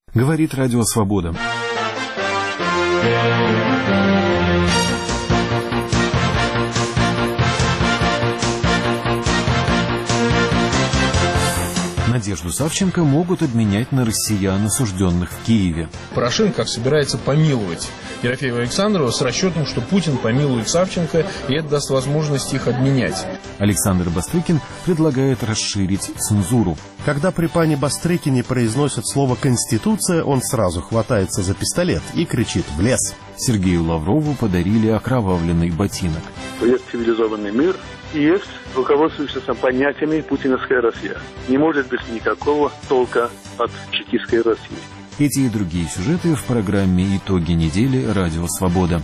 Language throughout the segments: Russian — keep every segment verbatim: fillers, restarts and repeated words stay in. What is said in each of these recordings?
Говорит Радио Свобода. Надежду Савченко могут обменять на россиян, осужденных в Киеве. Порошенко собирается помиловать Ерофеева и Александрова с расчетом, что Путин помилует Савченко, и это даст возможность их обменять. Александр Бастрыкин предлагает расширить цензуру. Когда при пане Бастрыкине произносят слово «Конституция», он сразу хватается за пистолет и кричит «в лес». Сергею Лаврову подарили окровавленный ботинок. Есть цивилизованный мир и есть руководствующийся понятиями путиновская Россия. Не может быть никакого толка от чекистской России. Эти и другие сюжеты в программе «Итоги недели. Радио Свобода».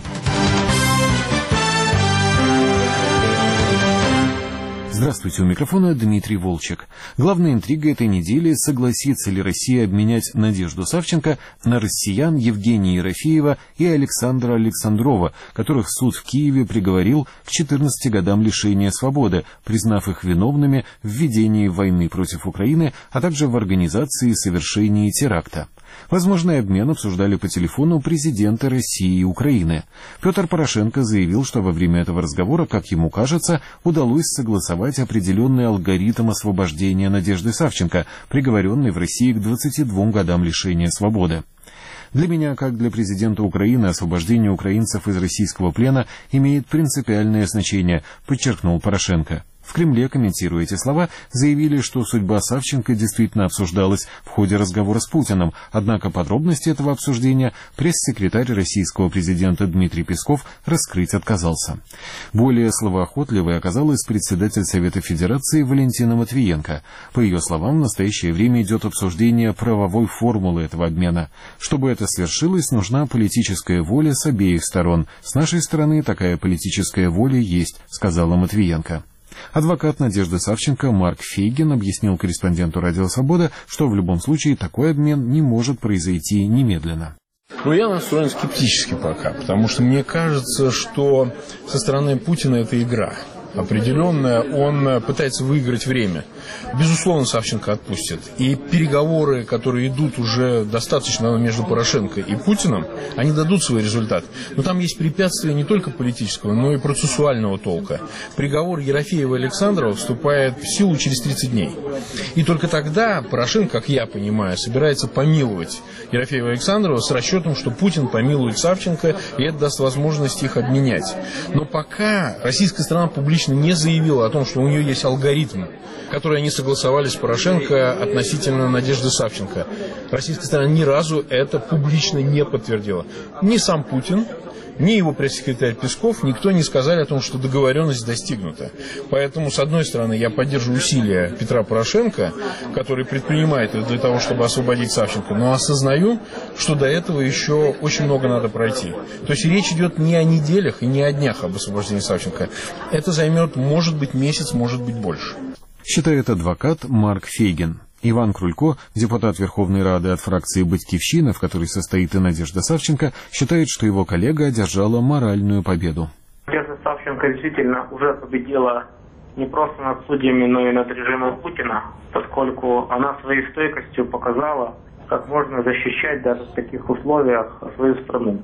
Здравствуйте, у микрофона Дмитрий Волчек. Главная интрига этой недели – согласится ли Россия обменять Надежду Савченко на россиян Евгения Ерофеева и Александра Александрова, которых суд в Киеве приговорил к четырнадцати годам лишения свободы, признав их виновными в ведении войны против Украины, а также в организации и совершении теракта. Возможный обмен обсуждали по телефону президенты России и Украины. Петр Порошенко заявил, что во время этого разговора, как ему кажется, удалось согласовать определенный алгоритм освобождения Надежды Савченко, приговоренной в России к двадцати двум годам лишения свободы. Для меня, как для президента Украины, освобождение украинцев из российского плена имеет принципиальное значение, подчеркнул Порошенко. В Кремле, комментируя эти слова, заявили, что судьба Савченко действительно обсуждалась в ходе разговора с Путиным, однако подробности этого обсуждения пресс-секретарь российского президента Дмитрий Песков раскрыть отказался. Более словоохотливой оказалась председатель Совета Федерации Валентина Матвиенко. По ее словам, в настоящее время идет обсуждение правовой формулы этого обмена. Чтобы это свершилось, нужна политическая воля с обеих сторон. С нашей стороны такая политическая воля есть, сказала Матвиенко. Адвокат Надежды Савченко Марк Фейгин объяснил корреспонденту «Радио Свобода», что в любом случае такой обмен не может произойти немедленно. Ну, я настроен скептически пока, потому что мне кажется, что со стороны Путина это игра определенная, он пытается выиграть время. Безусловно, Савченко отпустят. И переговоры, которые идут уже достаточно между Порошенко и Путиным, они дадут свой результат. Но там есть препятствия не только политического, но и процессуального толка. Приговор Ерофеева и Александрова вступает в силу через тридцать дней. И только тогда Порошенко, как я понимаю, собирается помиловать Ерофеева и Александрова с расчетом, что Путин помилует Савченко, и это даст возможность их обменять. Но пока российская сторона публично не заявила о том, что у нее есть алгоритм, который они согласовали с Порошенко относительно Надежды Савченко. Российская сторона ни разу это публично не подтвердила. Ни сам Путин, ни его пресс-секретарь Песков, никто не сказали о том, что договоренность достигнута. Поэтому, с одной стороны, я поддерживаю усилия Петра Порошенко, который предпринимает это для того, чтобы освободить Савченко, но осознаю, что до этого еще очень много надо пройти. То есть речь идет не о неделях и не о днях об освобождении Савченко. Это займет, может быть, месяц, может быть, больше. Считает адвокат Марк Фейгин. Иван Крулько, депутат Верховной Рады от фракции «Батькивщина», в которой состоит и Надежда Савченко, считает, что его коллега одержала моральную победу. Надежда Савченко действительно уже победила не просто над судьями, но и над режимом Путина, поскольку она своей стойкостью показала, как можно защищать даже в таких условиях свою страну.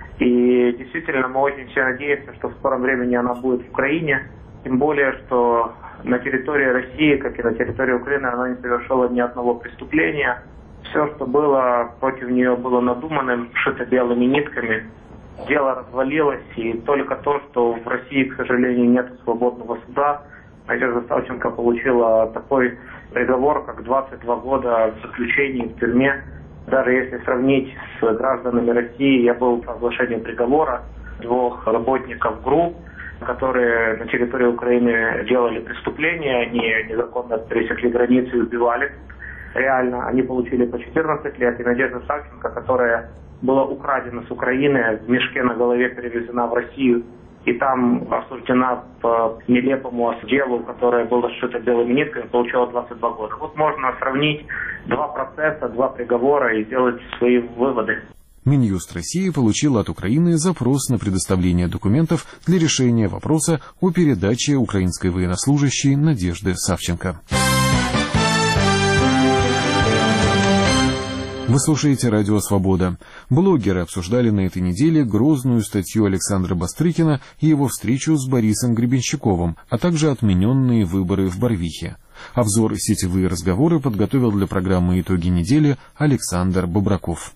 И действительно мы очень все надеемся, что в скором времени она будет в Украине, тем более, что на территории России, как и на территории Украины, она не совершила ни одного преступления. Все, что было против нее, было надуманным, шито белыми нитками. Дело развалилось, и только то, что в России, к сожалению, нет свободного суда, Надежда Савченко получила такой приговор, как двадцать два года заключения в тюрьме. Даже если сравнить с гражданами России, я был по оглашению приговора двух работников ГРУ, которые на территории Украины делали преступления, они незаконно пересекли границу и убивали. Реально, они получили по четырнадцать лет. И Надежда Савченко, которая была украдена с Украины, в мешке на голове перевезена в Россию, и там осуждена по нелепому делу, которое было сшито белыми нитками, получила двадцать два года. Вот можно сравнить два процесса, два приговора и сделать свои выводы. Минюст России получил от Украины запрос на предоставление документов для решения вопроса о передаче украинской военнослужащей Надежды Савченко. В Вы слушаете «Радио Свобода». Блогеры обсуждали на этой неделе грозную статью Александра Бастрыкина и его встречу с Борисом Гребенщиковым, а также отмененные выборы в Барвихе. Обзор «Сетевые разговоры» подготовил для программы «Итоги недели» Александр Бобраков.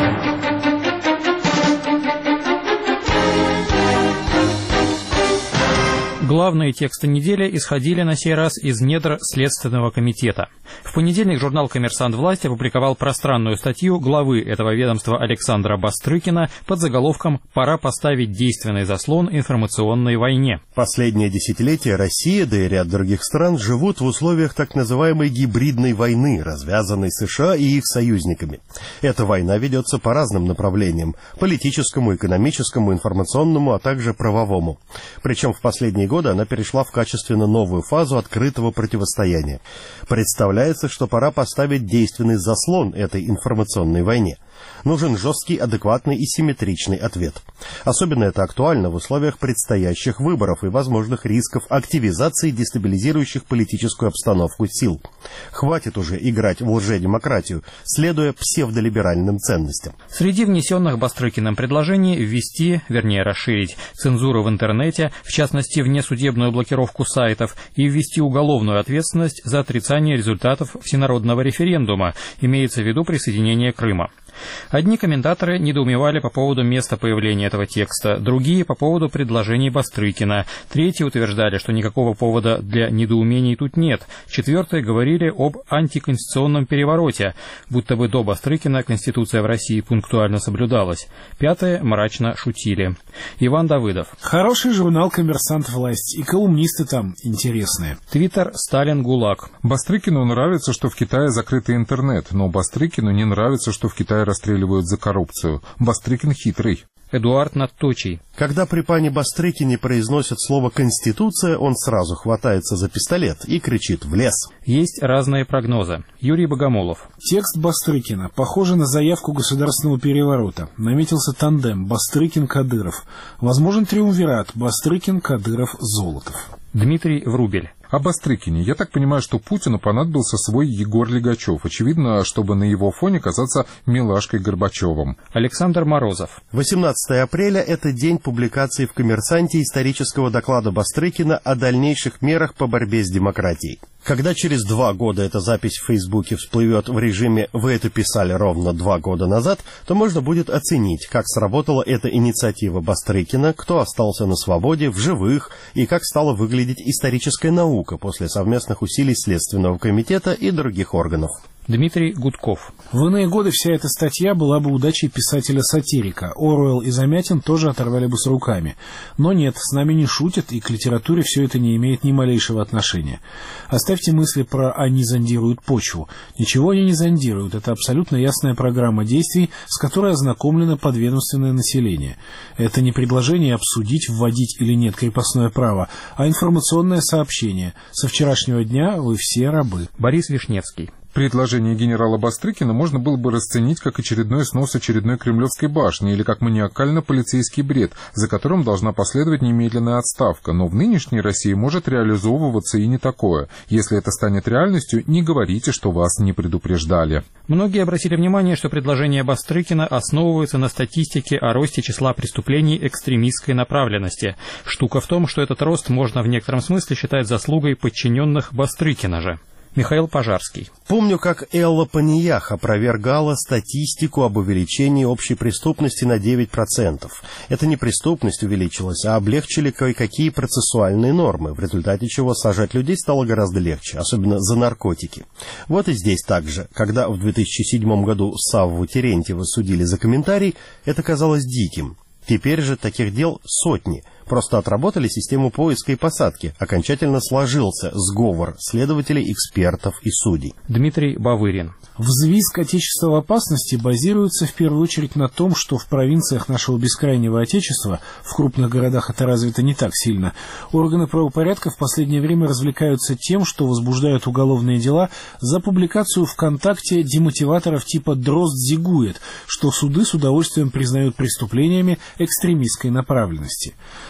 Главные тексты недели исходили на сей раз из недр Следственного комитета. В понедельник журнал «Коммерсант. Власть» опубликовал пространную статью главы этого ведомства Александра Бастрыкина под заголовком «Пора поставить действенный заслон информационной войне». Последнее десятилетие Россия, да и ряд других стран живут в условиях так называемой гибридной войны, развязанной США и их союзниками. Эта война ведется по разным направлениям – политическому, экономическому, информационному, а также правовому. Причем в последние годы она перешла в качественно новую фазу открытого противостояния. Представляется, что пора поставить действенный заслон этой информационной войне. Нужен жесткий, адекватный и симметричный ответ. Особенно это актуально в условиях предстоящих выборов и возможных рисков активизации дестабилизирующих политическую обстановку сил. Хватит уже играть в лжедемократию, следуя псевдолиберальным ценностям. Среди внесенных Бастрыкиным предложений ввести, вернее расширить, цензуру в интернете, в частности внесудебную блокировку сайтов, и ввести уголовную ответственность за отрицание результатов всенародного референдума, имеется в виду присоединение Крыма. Одни комментаторы недоумевали по поводу места появления этого текста, другие по поводу предложений Бастрыкина, третьи утверждали, что никакого повода для недоумений тут нет, четвертые говорили об антиконституционном перевороте, будто бы до Бастрыкина Конституция в России пунктуально соблюдалась, пятые мрачно шутили. Иван Давыдов. Хороший журнал «Коммерсант. Власть», и колумнисты там интересные. Твиттер «Сталин ГУЛАГ». Бастрыкину нравится, что в Китае закрытый интернет, но Бастрыкину не нравится, что в Китае расстреливают за коррупцию. Бастрыкин хитрый. Эдуард Надточий. Когда при пане Бастрыкине произносят слово «конституция», он сразу хватается за пистолет и кричит «в лес». Есть разные прогнозы. Юрий Богомолов. Текст Бастрыкина похож на заявку государственного переворота. Наметился тандем Бастрыкин-Кадыров. Возможен триумвират Бастрыкин-Кадыров-Золотов. Дмитрий Врубель. О Бастрыкине. Я так понимаю, что Путину понадобился свой Егор Легачев. Очевидно, чтобы на его фоне казаться милашкой Горбачевым. Александр Морозов. восемнадцатое апреля – это день публикации в «Коммерсанте» исторического доклада Бастрыкина о дальнейших мерах по борьбе с демократией. Когда через два года эта запись в Фейсбуке всплывет в режиме «Вы это писали ровно два года назад», то можно будет оценить, как сработала эта инициатива Бастрыкина, кто остался на свободе, в живых, и как стала выглядеть историческая наука после совместных усилий Следственного комитета и других органов. Дмитрий Гудков. В иные годы вся эта статья была бы удачей писателя-сатирика. Оруэлл и Замятин тоже оторвали бы с руками. Но нет, с нами не шутят, и к литературе все это не имеет ни малейшего отношения. Оставьте мысли про «они зондируют почву». Ничего они не зондируют. Это абсолютно ясная программа действий, с которой ознакомлено подведомственное население. Это не предложение обсудить, вводить или нет крепостное право, а информационное сообщение. Со вчерашнего дня вы все рабы. Борис Вишневский. Предложение генерала Бастрыкина можно было бы расценить как очередной снос очередной Кремлевской башни или как маниакально-полицейский бред, за которым должна последовать немедленная отставка. Но в нынешней России может реализовываться и не такое. Если это станет реальностью, не говорите, что вас не предупреждали. Многие обратили внимание, что предложение Бастрыкина основывается на статистике о росте числа преступлений экстремистской направленности. Штука в том, что этот рост можно в некотором смысле считать заслугой подчиненных Бастрыкина же. Михаил Пожарский. Помню, как Элла Паниях опровергала статистику об увеличении общей преступности на девять процентов. Это не преступность увеличилась, а облегчили кое-какие процессуальные нормы, в результате чего сажать людей стало гораздо легче, особенно за наркотики. Вот и здесь так же. Когда в две тысячи седьмом году Савву Терентьева судили за комментарий, это казалось диким. Теперь же таких дел сотни. Просто отработали систему поиска и посадки. Окончательно сложился сговор следователей, экспертов и судей. Дмитрий Бавырин. Взвизг отечества в опасности базируется в первую очередь на том, что в провинциях нашего бескрайнего отечества, в крупных городах это развито не так сильно, органы правопорядка в последнее время развлекаются тем, что возбуждают уголовные дела за публикацию ВКонтакте демотиваторов типа «Дрозд зигует», что суды с удовольствием признают преступлениями экстремистской направленности.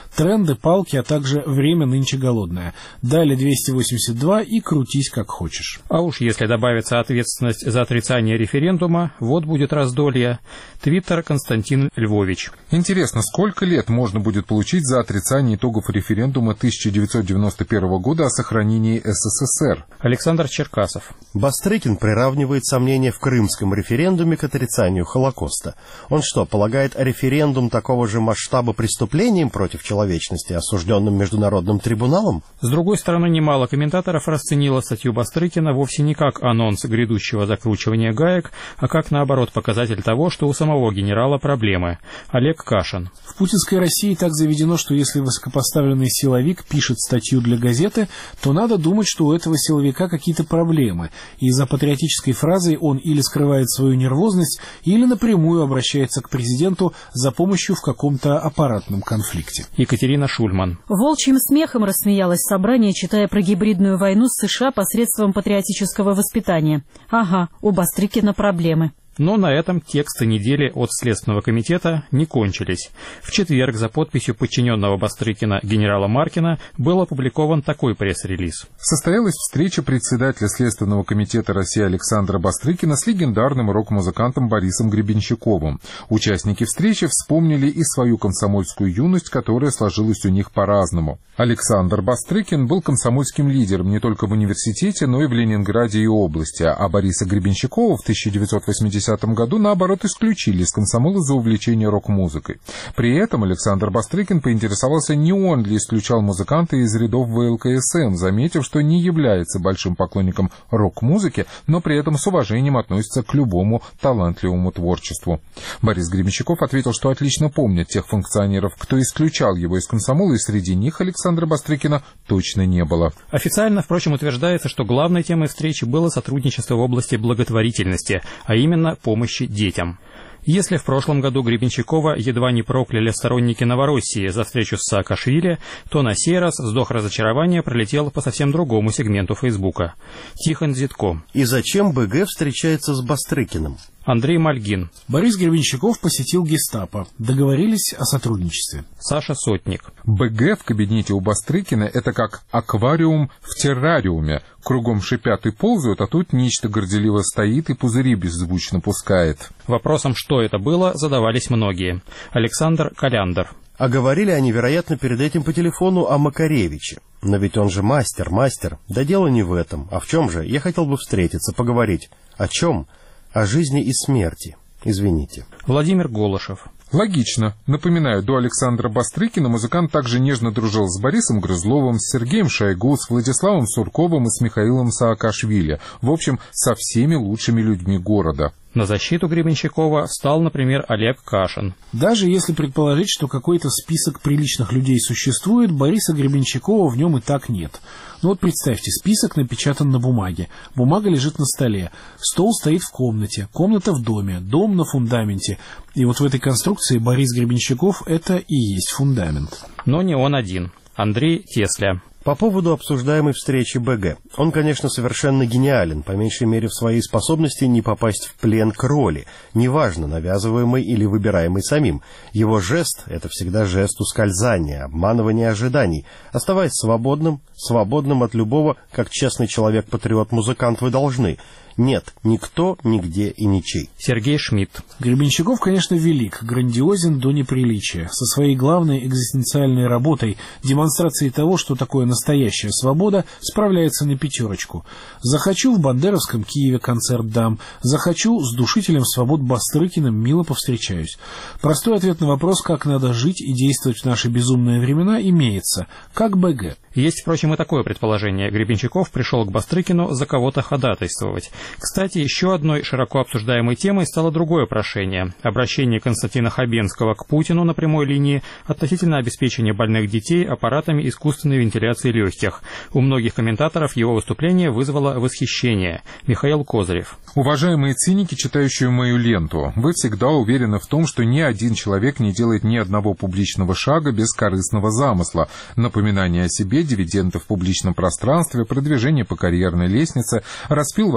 Тренды, палки, а также время нынче голодное. Дали двести восемьдесят два и крутись как хочешь. А уж если добавится ответственность за отрицание референдума, вот будет раздолье. Твиттер Константин Львович. Интересно, сколько лет можно будет получить за отрицание итогов референдума тысяча девятьсот девяносто первого года о сохранении СССР? Александр Черкасов. Бастрыкин приравнивает сомнения в крымском референдуме к отрицанию Холокоста. Он что, полагает референдум такого же масштаба преступлением против человечности, осужденным Международным трибуналом? С другой стороны, немало комментаторов расценило статью Бастрыкина вовсе не как анонс грядущего закручивания гаек, а как, наоборот, показатель того, что у самого генерала проблемы. Олег Кашин. В путинской России так заведено, что если высокопоставленный силовик пишет статью для газеты, то надо думать, что у этого силовика какие-то проблемы, и за патриотической фразой он или скрывает свою нервозность, или напрямую обращается к президенту за помощью в каком-то аппаратном конфликте. Екатерина Шульман. Волчьим смехом рассмеялось собрание, читая про гибридную войну с США посредством патриотического воспитания. Ага, у Бастрыкина проблемы. Но на этом тексты недели от Следственного комитета не кончились. В четверг за подписью подчиненного Бастрыкина генерала Маркина был опубликован такой пресс-релиз. Состоялась встреча председателя Следственного комитета России Александра Бастрыкина с легендарным рок-музыкантом Борисом Гребенщиковым. Участники встречи вспомнили и свою комсомольскую юность, которая сложилась у них по-разному. Александр Бастрыкин был комсомольским лидером не только в университете, но и в Ленинграде и области, а Бориса Гребенщикова в тысяча девятьсот восьмидесятом году, наоборот, исключили из комсомола за увлечение рок-музыкой. При этом Александр Бастрыкин поинтересовался, не он ли исключал музыканта из рядов вэ эл ка эс эм, заметив, что не является большим поклонником рок-музыки, но при этом с уважением относится к любому талантливому творчеству. Борис Гребенщиков ответил, что отлично помнит тех функционеров, кто исключал его из комсомола, и среди них Александра Бастрыкина точно не было. Официально, впрочем, утверждается, что главной темой встречи было сотрудничество в области благотворительности, а именно помощи детям. Если в прошлом году Гребенщикова едва не прокляли сторонники Новороссии за встречу с Саакашвили, то на сей раз вздох разочарования пролетел по совсем другому сегменту Фейсбука. Тихон Зитко. И зачем бэ гэ встречается с Бастрыкиным? Андрей Мальгин. Борис Гребенщиков посетил гестапо. Договорились о сотрудничестве. Саша Сотник. бэ гэ в кабинете у Бастрыкина — это как аквариум в террариуме. Кругом шипят и ползают, а тут нечто горделиво стоит и пузыри беззвучно пускает. Вопросом, что это было, задавались многие. Александр Коляндер. А говорили они, вероятно, перед этим по телефону о Макаревиче. Но ведь он же мастер, мастер. Да дело не в этом. А в чем же? Я хотел бы встретиться, поговорить. О чем? О жизни и смерти. Извините. Владимир Голышев. Логично. Напоминаю, до Александра Бастрыкина музыкант также нежно дружил с Борисом Грызловым, с Сергеем Шойгу, с Владиславом Сурковым и с Михаилом Саакашвили. В общем, со всеми лучшими людьми города. На защиту Гребенщикова встал, например, Олег Кашин. Даже если предположить, что какой-то список приличных людей существует, Бориса Гребенщикова в нем и так нет. Ну вот представьте, список напечатан на бумаге. Бумага лежит на столе. Стол стоит в комнате. Комната в доме. Дом на фундаменте. И вот в этой конструкции Борис Гребенщиков — это и есть фундамент. Но не он один. Андрей Тесля. По поводу обсуждаемой встречи бэ гэ. Он, конечно, совершенно гениален, по меньшей мере в своей способности не попасть в плен к роли, неважно, навязываемой или выбираемой самим. Его жест — это всегда жест ускользания, обманывания ожиданий. Оставаясь свободным, свободным от любого, как честный человек-патриот-музыкант вы должны. Нет, никто, нигде и ничей. Сергей Шмидт. Гребенщиков, конечно, велик, грандиозен до неприличия, со своей главной экзистенциальной работой, демонстрацией того, что такое настоящая свобода, справляется на пятерочку. Захочу в Бандеровском Киеве концерт дам, захочу с душителем свобод Бастрыкиным мило повстречаюсь. Простой ответ на вопрос, как надо жить и действовать в наши безумные времена, имеется. Как бэ гэ. Есть, впрочем, и такое предположение. Гребенщиков пришел к Бастрыкину за кого-то ходатайствовать. Кстати, еще одной широко обсуждаемой темой стало другое прошение. Обращение Константина Хабенского к Путину на прямой линии относительно обеспечения больных детей аппаратами искусственной вентиляции легких. У многих комментаторов его выступление вызвало восхищение. Михаил Козырев. Уважаемые циники, читающие мою ленту, вы всегда уверены в том, что ни один человек не делает ни одного публичного шага без корыстного замысла. Напоминание о себе, дивиденды в публичном пространстве, продвижение по карьерной лестнице, распил возможных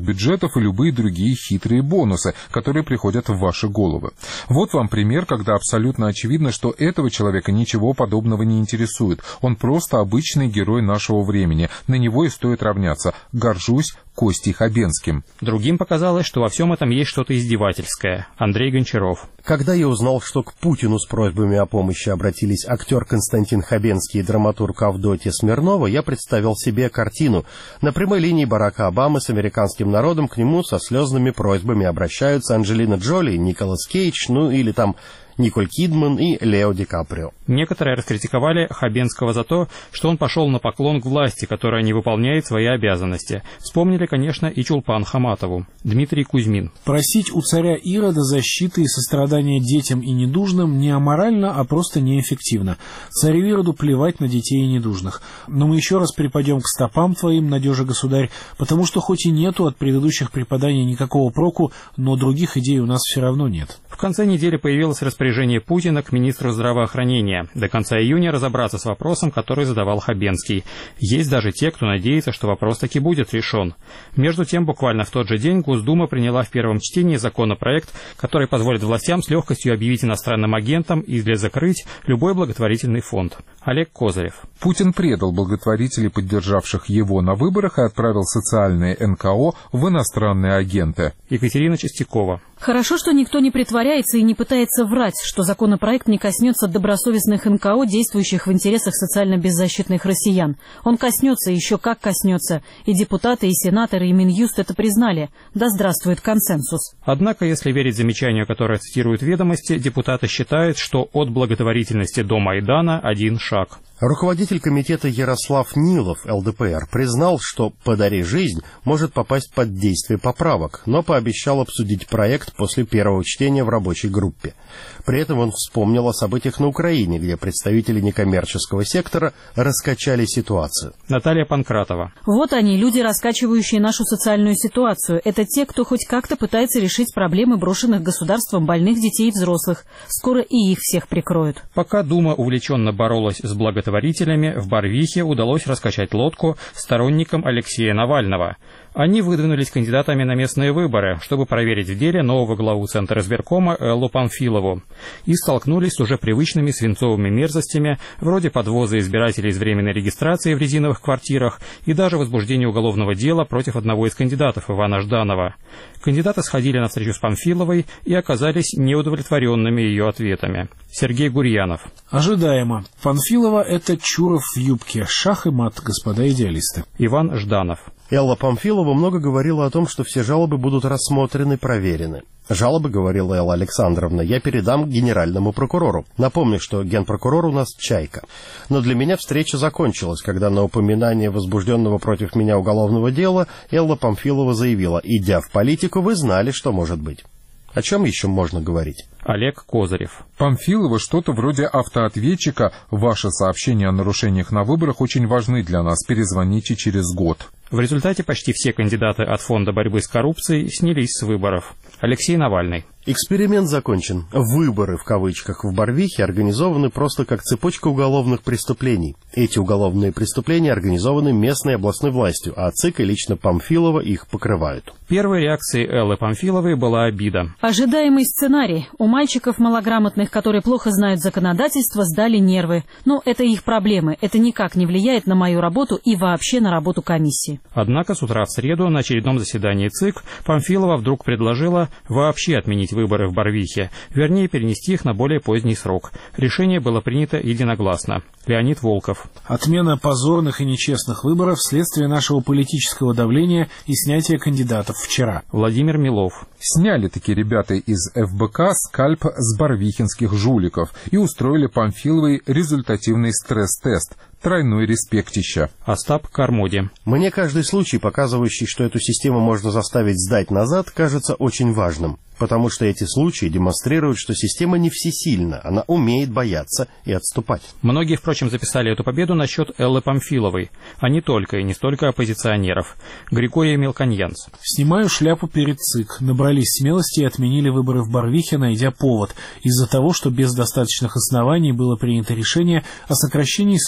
бюджетов и любые другие хитрые бонусы, которые приходят в ваши головы. Вот вам пример, когда абсолютно очевидно, что этого человека ничего подобного не интересует. Он просто обычный герой нашего времени. На него и стоит равняться. Горжусь Костей Хабенским. Другим показалось, что во всем этом есть что-то издевательское. Андрей Гончаров. Когда я узнал, что к Путину с просьбами о помощи обратились актер Константин Хабенский и драматург Авдотья Смирнова, я представил себе картину. На прямой линии Барака Обамы с американским народом к нему со слезными просьбами обращаются Анджелина Джоли, Николас Кейдж, ну или там Николь Кидман и Лео Ди Каприо. Некоторые раскритиковали Хабенского за то, что он пошел на поклон к власти, которая не выполняет свои обязанности. Вспомнили, конечно, и Чулпан Хаматову. Дмитрий Кузьмин. Просить у царя Ирода защиты и сострадания детям и недужным не аморально, а просто неэффективно. Царю Ироду плевать на детей и недужных. Но мы еще раз припадем к стопам твоим, надежа государь, потому что хоть и нету от предыдущих преподаний никакого проку, но других идей у нас все равно нет. В конце недели появилось распоряжение Путина к министру здравоохранения. До конца июня разобраться с вопросом, который задавал Хабенский. Есть даже те, кто надеется, что вопрос таки будет решен. Между тем, буквально в тот же день Госдума приняла в первом чтении законопроект, который позволит властям с легкостью объявить иностранным агентам или закрыть любой благотворительный фонд. Олег Козырев. Путин предал благотворителей, поддержавших его на выборах, и отправил социальные эн ка о в иностранные агенты. Екатерина Чистякова. Хорошо, что никто не притворяется и не пытается врать, что законопроект не коснется добросовестных эн ка о, действующих в интересах социально беззащитных россиян. Он коснется, еще как коснется. И депутаты, и сенаторы, и Минюст это признали. Да здравствует консенсус. Однако, если верить замечанию, которое цитируют «Ведомости», депутаты считают, что от благотворительности до Майдана один шаг. Руководитель комитета Ярослав Нилов, эл дэ пэ эр, признал, что «Подари жизнь» может попасть под действие поправок, но пообещал обсудить проект после первого чтения в рабочей группе. При этом он вспомнил о событиях на Украине, где представители некоммерческого сектора раскачали ситуацию. Наталья Панкратова. Вот они, люди, раскачивающие нашу социальную ситуацию. Это те, кто хоть как-то пытается решить проблемы брошенных государством больных детей и взрослых. Скоро и их всех прикроют. Пока Дума увлеченно боролась с благотворителями, в Барвихе удалось раскачать лодку сторонникам Алексея Навального. Они выдвинулись кандидатами на местные выборы, чтобы проверить в деле нового главу Центра избиркома Эллу Памфилову. И столкнулись с уже привычными свинцовыми мерзостями, вроде подвоза избирателей из временной регистрации в резиновых квартирах и даже возбуждения уголовного дела против одного из кандидатов, Ивана Жданова. Кандидаты сходили на встречу с Памфиловой и оказались неудовлетворенными ее ответами. Сергей Гурьянов. Ожидаемо. Памфилова — это Чуров в юбке. Шах и мат, господа идеалисты. Иван Жданов. Элла Памфилова много говорила о том, что все жалобы будут рассмотрены, проверены. Жалобы, говорила Элла Александровна, я передам генеральному прокурору. Напомню, что генпрокурор у нас Чайка. Но для меня встреча закончилась, когда на упоминание возбужденного против меня уголовного дела Элла Памфилова заявила: идя в политику, вы знали, что может быть. О чем еще можно говорить? Олег Козырев. Памфилова что-то вроде автоответчика. Ваши сообщения о нарушениях на выборах очень важны для нас. Перезвоните через год. В результате почти все кандидаты от Фонда борьбы с коррупцией снялись с выборов. Алексей Навальный. Эксперимент закончен. Выборы, в кавычках, в Барвихе организованы просто как цепочка уголовных преступлений. Эти уголовные преступления организованы местной областной властью, а ЦИК и лично Памфилова их покрывают. Первой реакцией Эллы Памфиловой была обида. Ожидаемый сценарий. У мальчиков малограмотных, которые плохо знают законодательство, сдали нервы. Но это их проблемы. Это никак не влияет на мою работу и вообще на работу комиссии. Однако с утра в среду на очередном заседании ЦИК Памфилова вдруг предложила вообще отменить выборы в Барвихе, вернее перенести их на более поздний срок. Решение было принято единогласно. Леонид Волков. Отмена позорных и нечестных выборов вследствие нашего политического давления и снятия кандидатов вчера. Владимир Милов. Сняли такие ребята из эф бэ ка скальп с барвихинских жуликов и устроили Памфиловой результативный стресс-тест. Тройной респектища. Остап Кармоди. Мне каждый случай, показывающий, что эту систему можно заставить сдать назад, кажется очень важным. Потому что эти случаи демонстрируют, что система не всесильна, она умеет бояться и отступать. Многие, впрочем, записали эту победу на счет Эллы Памфиловой, а не только и не столько оппозиционеров. Григорий Мелконьянц. Снимаю шляпу перед ЦИК. Набрались смелости и отменили выборы в Барвихе, найдя повод. Из-за того, что без достаточных оснований было принято решение о сокращении срока избирательства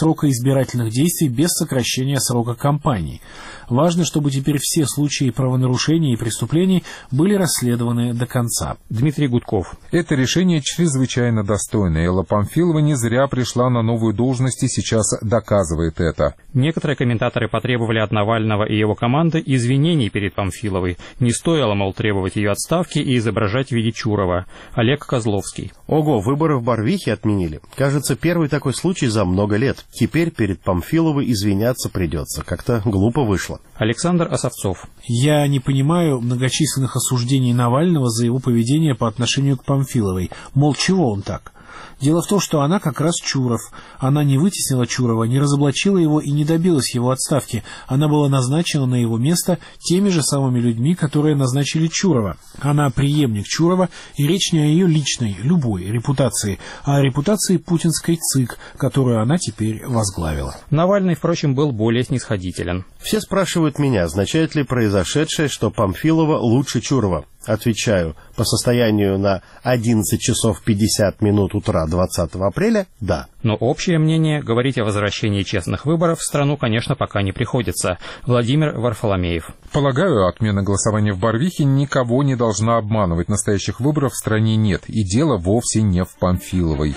избирательных действий без сокращения срока кампании. Важно, чтобы теперь все случаи правонарушений и преступлений были расследованы до конца. Дмитрий Гудков. Это решение чрезвычайно достойное. Элла Памфилова не зря пришла на новую должность и сейчас доказывает это. Некоторые комментаторы потребовали от Навального и его команды извинений перед Памфиловой. Не стоило, мол, требовать ее отставки и изображать в виде Чурова. Олег Козловский. Ого, выборы в Барвихе отменили. Кажется, первый такой случай за много лет. Теперь перед Памфиловой извиняться придется. Как-то глупо вышло. Александр Осовцов. Я не понимаю многочисленных осуждений Навального за его поведение по отношению к Памфиловой. Мол, чего он так? Дело в том, что она как раз Чуров. Она не вытеснила Чурова, не разоблачила его и не добилась его отставки. Она была назначена на его место теми же самыми людьми, которые назначили Чурова. Она преемник Чурова, и речь не о ее личной, любой репутации, а о репутации путинской ЦИК, которую она теперь возглавила. Навальный, впрочем, был более снисходителен. Все спрашивают меня, означает ли произошедшее, что Памфилова лучше Чурова. Отвечаю, по состоянию на одиннадцать часов пятьдесят минут утра двадцатого апреля – да. Но общее мнение говорить о возвращении честных выборов в страну, конечно, пока не приходится. Владимир Варфоломеев. Полагаю, отмена голосования в Барвихе никого не должна обманывать. Настоящих выборов в стране нет, и дело вовсе не в Памфиловой.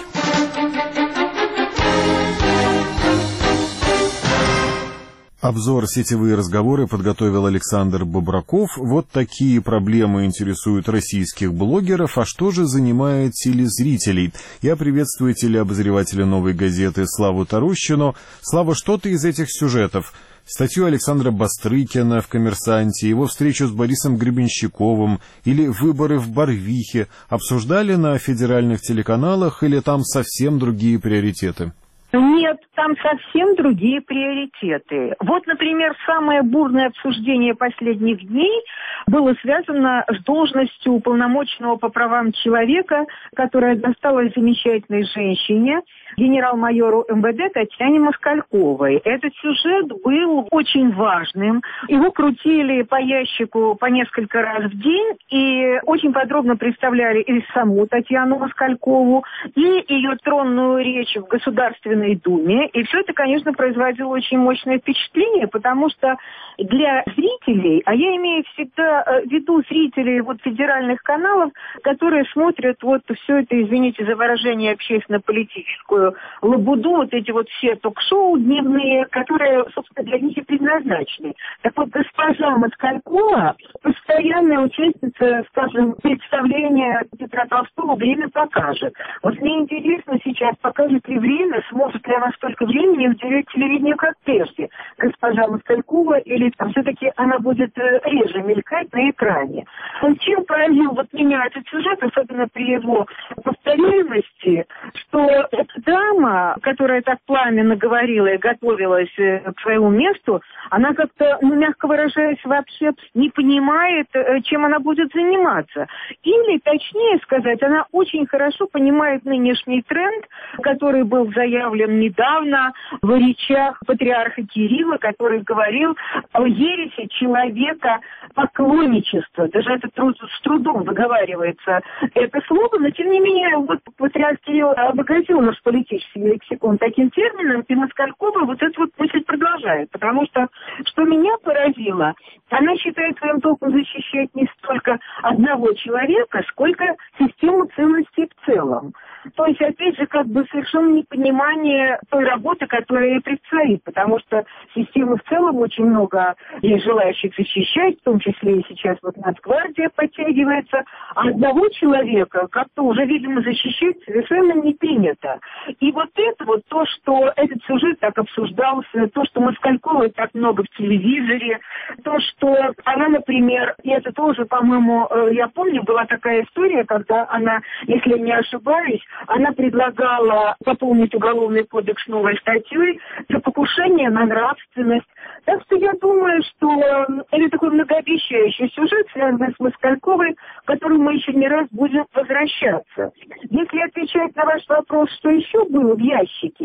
Обзор «Сетевые разговоры» подготовил Александр Бобраков. Вот такие проблемы интересуют российских блогеров. А что же занимает телезрителей? Я приветствую телеобозревателя «Новой газеты» Славу Тарущину. Слава, что-то из этих сюжетов? Статью Александра Бастрыкина в «Коммерсанте», его встречу с Борисом Гребенщиковым или выборы в Барвихе обсуждали на федеральных телеканалах или там совсем другие приоритеты? Нет, там совсем другие приоритеты. Вот, например, самое бурное обсуждение последних дней было связано с должностью уполномоченного по правам человека, которая досталась замечательной женщине, генерал-майору эм вэ дэ Татьяне Москальковой. Этот сюжет был очень важным. Его крутили по ящику по несколько раз в день и очень подробно представляли и саму Татьяну Москалькову, и ее тронную речь в Государственной Думе. И все это, конечно, производило очень мощное впечатление, потому что для зрителей, а я имею всегда в виду зрителей вот федеральных каналов, которые смотрят вот все это, извините за выражение, общественно-политическую лабуду, вот эти вот все ток-шоу дневные, которые, собственно, для них и предназначены. Так вот, госпожа Москалькова, постоянная участница, скажем, представления Петра Толстого «Время покажет». Вот мне интересно сейчас, покажет ли время, сможет ли она столько времени уделять телевидению, как прежде, госпожа Москалькова, или там все-таки она будет реже мелькать на экране. Он чем поразил вот меня этот сюжет, особенно при его повторяемости, что эта дама, которая так пламенно говорила и готовилась к своему месту, она как-то, ну, мягко выражаясь, вообще не понимает, чем она будет заниматься. Или, точнее сказать, она очень хорошо понимает нынешний тренд, который был заявлен недавно в речах патриарха Кирилла, который говорил о ереси человека поклонничества. Даже это труд, с трудом выговаривается это слово, но тем не менее вот патриарх Кирилл обогатил наш политический лексикон таким термином, и Москалькова вот эту вот мысль продолжает. Потому что, что меня поразило, она считает своим долгом защищать не столько одного человека, сколько систему ценностей в целом. То есть, опять же, как бы совершенно непонимание той работы, которая ей предстоит, потому что системы в целом очень много есть желающих защищать, в том числе и сейчас вот Нацгвардия подтягивается, а одного человека как-то уже, видимо, защищать совершенно не принято. И вот это вот то, что этот сюжет так обсуждался, то, что Москалькова так много в телевизоре, то, что она, например, и это тоже, по-моему, я помню, была такая история, когда она, если я не ошибаюсь, она предлагала пополнить уголовный кодекс новой статьей за покушение на нравственность. Так что я думаю, что это такой многообещающий сюжет, связанный с Москальковой, к которому мы еще не раз будем возвращаться. Если отвечать на ваш вопрос, что еще было в ящике,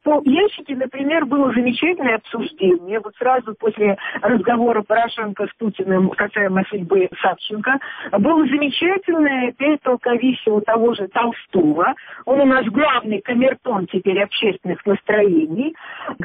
что в ящике, например, было замечательное обсуждение, вот сразу после разговора Порошенко с Путиным касаемо судьбы Савченко, было замечательное опять толковище у того же Толстого, он у нас главный камертон теперь общественных настроений,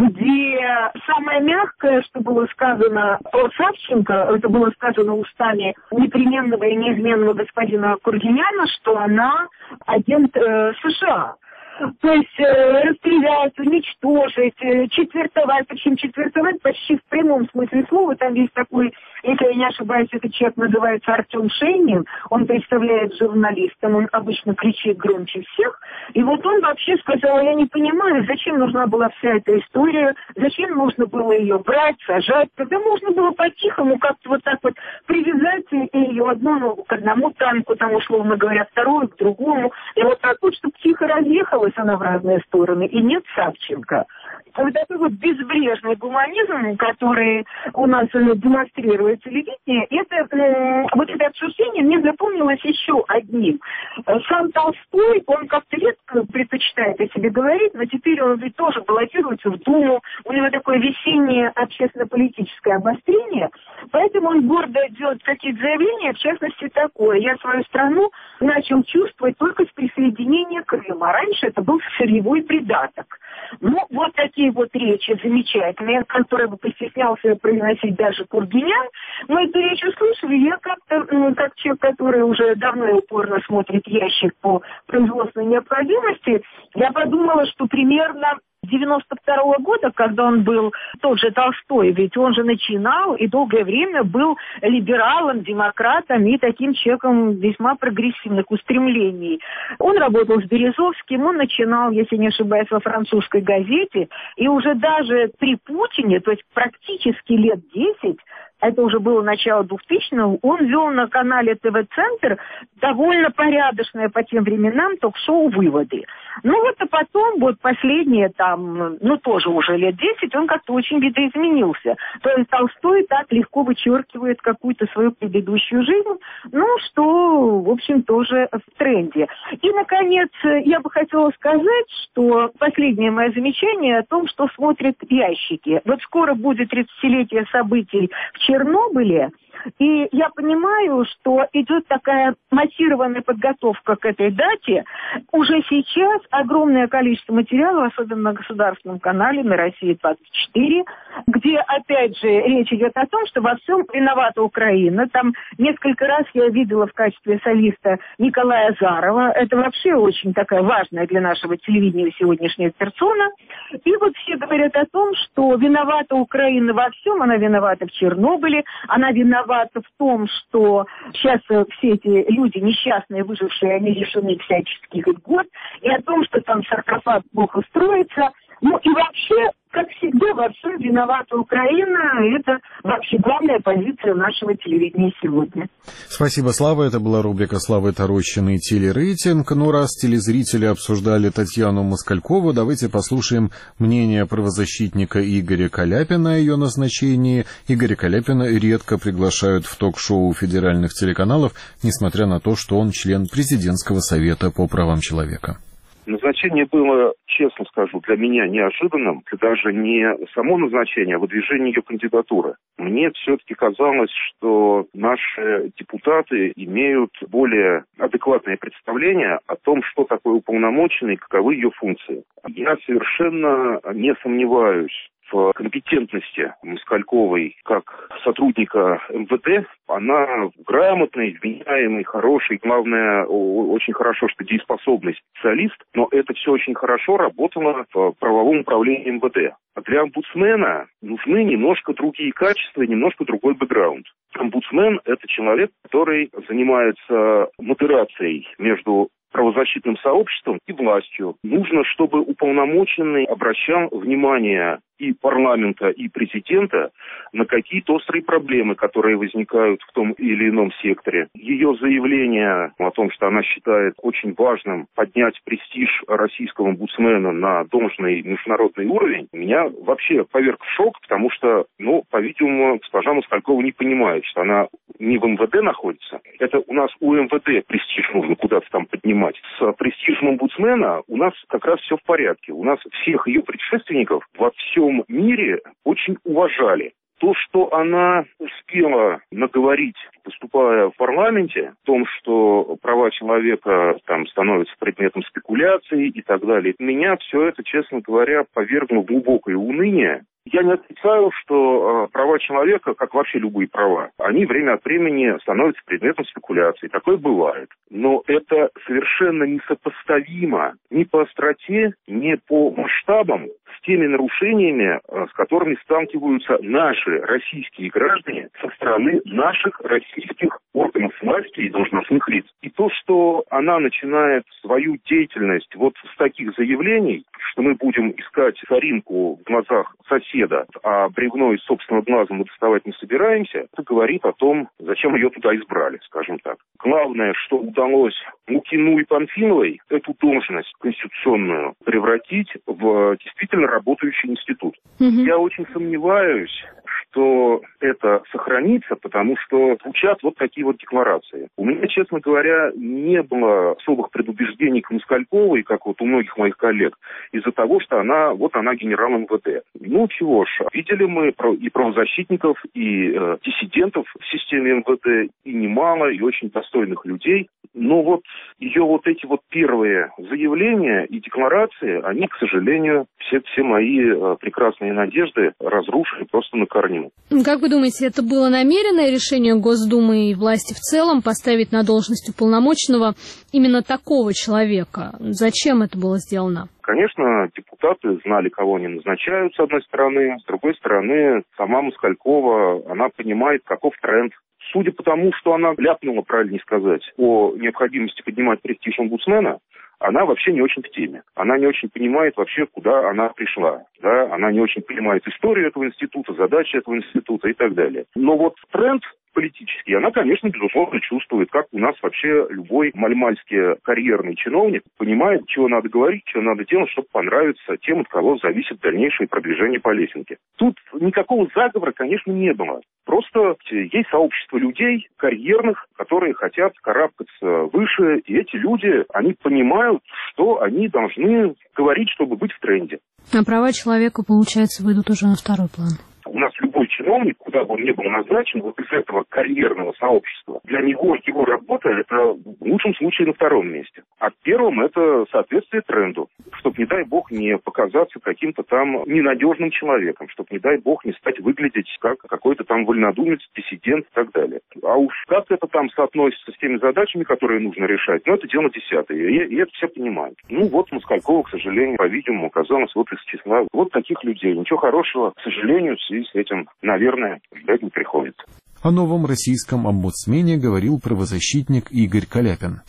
где самое мягкое, что было сказано о Савченко, это было сказано устами непременного и неизменного господина Кургиняна, что она агент э, США. То есть э, расстрелять, уничтожить, э, четвертовать, причем четвертовать почти в прямом смысле слова. Там есть такой, если я не ошибаюсь, этот человек называется Артем Шейнин, он представляет журналистам, он обычно кричит громче всех. И вот он вообще сказал, я не понимаю, зачем нужна была вся эта история, зачем нужно было ее брать, сажать, когда можно было по-тихому как-то вот так вот привязать ее одну ногу к одному танку, там, условно говоря, вторую к другому, и вот так вот, чтобы тихо разъехалась она в разные стороны, и нет Савченко. Вот такой вот безбрежный гуманизм, который у нас демонстрирует телевидение, это, э, вот это обсуждение мне запомнилось еще одним. Сам Толстой, он как-то редко предпочитает о себе говорить, но теперь он ведь тоже баллотируется в Думу, у него такое весеннее общественно-политическое обострение, поэтому он гордо делает какие-то заявления, в частности такое. Я свою страну начал чувствовать только с присоединения Крыма. Раньше это был сырьевой придаток. Ну, вот такие вот речи замечательные, которые бы постеснялся произносить даже Кургинян. Мы эту речь услышали, я как-то, как человек, который уже давно и упорно смотрит ящик по производственной необходимости, я подумала, что примерно девяносто второго года, когда он был тот же Толстой, ведь он же начинал и долгое время был либералом, демократом и таким человеком весьма прогрессивных устремлений. Он работал с Березовским, он начинал, если не ошибаюсь, во французской газете, и уже даже при Путине, то есть практически лет десять, это уже было начало двухтысячных, он вел на канале ТВ-центр довольно порядочное по тем временам ток-шоу «Выводы». Ну вот, а потом, вот последние там, ну тоже уже лет десять, он как-то очень видоизменился. То есть Толстой так легко вычеркивает какую-то свою предыдущую жизнь, ну что, в общем, тоже в тренде. И, наконец, я бы хотела сказать, что последнее мое замечание о том, что смотрят ящики. Вот скоро будет тридцатилетие событий в Чернобыле, и я понимаю, что идет такая массированная подготовка к этой дате. Уже сейчас огромное количество материалов, особенно на государственном канале, на Россия двадцать четыре, где, опять же, речь идет о том, что во всем виновата Украина. Там несколько раз я видела в качестве солиста Николая Азарова. Это вообще очень такая важная для нашего телевидения сегодняшняя персона. И вот все говорят о том, что виновата Украина во всем. Она виновата в Чернобыле, она виновата в том, что сейчас все эти люди несчастные, выжившие, они лишены всяческих льгот, и о том, что там саркофаг плохо строится. Ну и вообще, как всегда, во всем виновата Украина. Это вообще главная позиция нашего телевидения сегодня. Спасибо, Слава. Это была рубрика Славы Тарощиной «Телерейтинг». Ну, раз телезрители обсуждали Татьяну Москалькову, давайте послушаем мнение правозащитника Игоря Каляпина о ее назначении. Игоря Каляпина редко приглашают в ток-шоу федеральных телеканалов, несмотря на то, что он член президентского совета по правам человека. Назначение было, честно скажу, для меня неожиданным. Это даже не само назначение, а выдвижение ее кандидатуры. Мне все-таки казалось, что наши депутаты имеют более адекватное представление о том, что такое уполномоченный и каковы ее функции. Я совершенно не сомневаюсь в компетентности Москальковой как сотрудника эм вэ дэ. Она грамотный, вменяемый, хороший, главное, очень хорошо, что дееспособный специалист, но это все очень хорошо работало в правовом управлении эм вэ дэ. А для омбудсмена нужны немножко другие качества и немножко другой бэкграунд. Омбудсмен – это человек, который занимается модерацией между правозащитным сообществом и властью. Нужно, чтобы уполномоченный обращал внимание и парламента, и президента на какие-то острые проблемы, которые возникают в том или ином секторе. Ее заявление о том, что она считает очень важным поднять престиж российского омбудсмена на должный международный уровень, меня вообще поверг в шок, потому что, ну, по-видимому, госпожа Москалькова не понимает, что она не в эм вэ дэ находится. Это у нас у эм вэ дэ престиж нужно куда-то там поднимать. С престижем омбудсмена у нас как раз все в порядке. У нас всех ее предшественников во всем мире очень уважали. То, что она успела наговорить, выступая в парламенте, о том, что права человека там становятся предметом спекуляций и так далее, меня все это, честно говоря, повергло в глубокое уныние. Я не отрицаю, что э, права человека, как вообще любые права, они время от времени становятся предметом спекуляции. Такое бывает. Но это совершенно несопоставимо ни по остроте, ни по масштабам с теми нарушениями, э, с которыми сталкиваются наши российские граждане со стороны наших российских органов власти и должностных лиц. И то, что она начинает свою деятельность вот с таких заявлений, что мы будем искать соринку в глазах соседа, а бревно из собственного глаза мы доставать не собираемся, это говорит о том, зачем ее туда избрали, скажем так. Главное, что удалось Мукину и Панфиловой эту должность конституционную превратить в действительно работающий институт. Mm-hmm. Я очень сомневаюсь, что это сохранится, потому что звучат вот такие вот декларации. У меня, честно говоря, не было особых предубеждений к Москальковой, как вот у многих моих коллег, из-за того, что она, вот она генерал эм вэ дэ. Ну, чего ж, видели мы и правозащитников, и э, диссидентов в системе эм вэ дэ, и немало, и очень достойных людей. Но вот ее вот эти вот первые заявления и декларации, они, к сожалению, все, все мои э, прекрасные надежды разрушили просто на корню. Как вы думаете, это было намеренное решение Госдумы и власти в целом поставить на должность уполномоченного именно такого человека? Зачем это было сделано? Конечно, депутаты знали, кого они назначают, с одной стороны. С другой стороны, сама Москалькова, она понимает, каков тренд. Судя по тому, что она ляпнула, правильнее сказать, о необходимости поднимать престиж омбудсмена, она вообще не очень в теме. Она не очень понимает вообще, куда она пришла. Да? Она не очень понимает историю этого института, задачи этого института и так далее. Но вот тренд политический, она, конечно, безусловно чувствует, как у нас вообще любой мальмальский карьерный чиновник понимает, чего надо говорить, чего надо делать, чтобы понравиться тем, от кого зависит дальнейшее продвижение по лесенке. Тут никакого заговора, конечно, не было. Просто есть сообщество людей карьерных, которые хотят карабкаться выше, и эти люди, они понимают, что они должны говорить, чтобы быть в тренде. А права человека, получается, выйдут уже на второй план. У нас любой чиновник, куда бы он ни был назначен, вот из этого карьерного сообщества, для него его работа – это в лучшем случае на втором месте. А первым – это соответствие тренду, чтобы, не дай бог, не показаться каким-то там ненадежным человеком, чтобы, не дай бог, не стать выглядеть как какой-то там вольнодумец, диссидент и так далее. А уж как это там соотносится с теми задачами, которые нужно решать, ну, это дело десятое, и, и это все понимают. Ну, вот Москалькова, к сожалению, по-видимому, оказалась вот из числа вот таких людей. Ничего хорошего, к сожалению, в связи с этим, наверное, ждать не приходится. О новом российском омбудсмене говорил правозащитник Игорь Каляпин.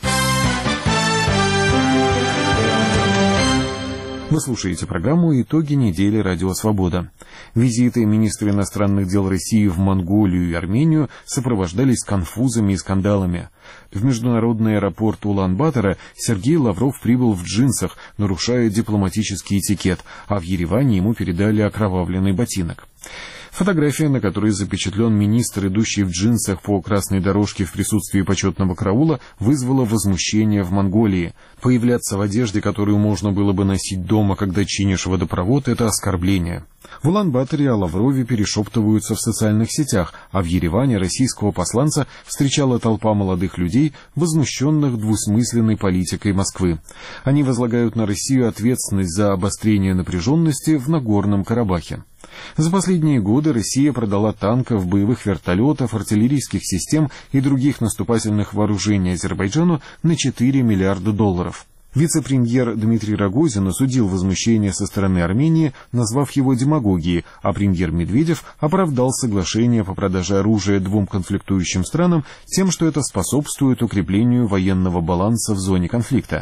Вы слушаете программу «Итоги недели. Радио Свобода». Визиты министра иностранных дел России в Монголию и Армению сопровождались конфузами и скандалами. В международный аэропорт Улан-Батора Сергей Лавров прибыл в джинсах, нарушая дипломатический этикет, а в Ереване ему передали окровавленный ботинок. Фотография, на которой запечатлен министр, идущий в джинсах по красной дорожке в присутствии почетного караула, вызвала возмущение в Монголии. Появляться в одежде, которую можно было бы носить дома, когда чинишь водопровод, это оскорбление. В Улан-Баторе о Лаврове перешептываются в социальных сетях, а в Ереване российского посланца встречала толпа молодых людей, возмущенных двусмысленной политикой Москвы. Они возлагают на Россию ответственность за обострение напряженности в Нагорном Карабахе. За последние годы Россия продала танков, боевых вертолетов, артиллерийских систем и других наступательных вооружений Азербайджану на четыре миллиарда долларов. Вице-премьер Дмитрий Рогозин осудил возмущение со стороны Армении, назвав его демагогией, а премьер Медведев оправдал соглашение по продаже оружия двум конфликтующим странам тем, что это способствует укреплению военного баланса в зоне конфликта.